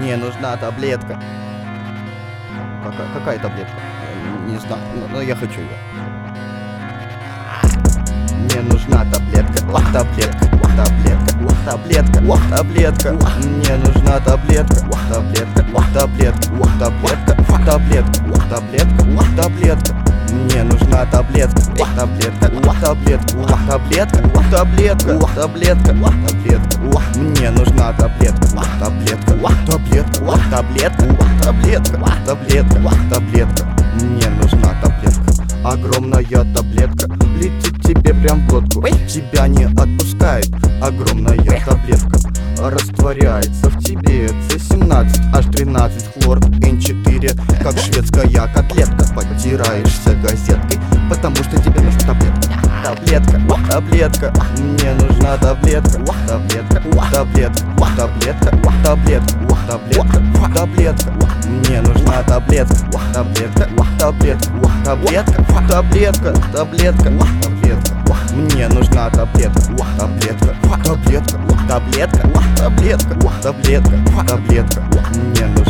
Мне нужна таблетка. Какая таблетка? Не знаю, но я хочу ее. Мне нужна таблетка, таблетка, таблетка, таблетка, таблетка. Мне нужна таблетка, таблетка, таблетка, таблетка, таблетка, таблетка, таблетка. Мне нужна таблетка, таблетка, таблетка, таблетка, таблетка, таблетка, таблетка. Мне нужна таблетка, таблетка, таблетка, таблетка, таблетка, таблетка, таблетка. Мне нужна таблетка. Огромная таблетка летит тебе прям в глотку, тебя не отпускает. Огромная таблетка растворяется в тебе. С17, H13, хлор, N4, как шведская котлетка. Подтираешься газеткой, потому что тебе нужна таблетка. Таблетка, таблетка, мне нужна таблетка. Таблетка, таблетка, таблетка, таблетка, таблетка, таблетка. Мне нужна таблетка. Таблетка, таблетка, таблетка, таблетка, таблетка, таблетка. Мне нужна таблетка. Таблетка, таблетка, таблетка, таблетка, таблетка, таблетка. Мне нужна